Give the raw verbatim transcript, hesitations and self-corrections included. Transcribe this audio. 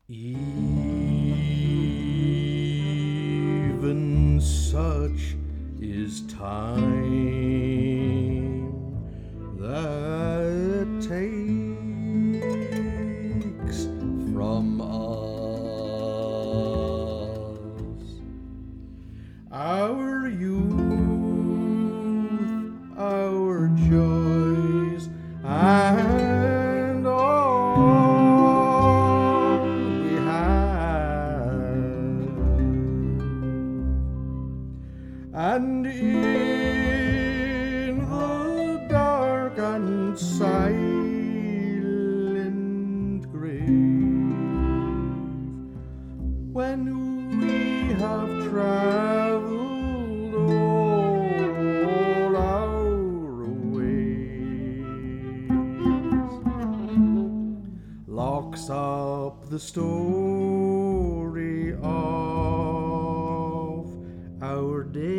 Even such is time that takes from us our youth, our joys, and all we have. And in the dark and silent grave, when we have traveled all our ways, locks up the story of our day.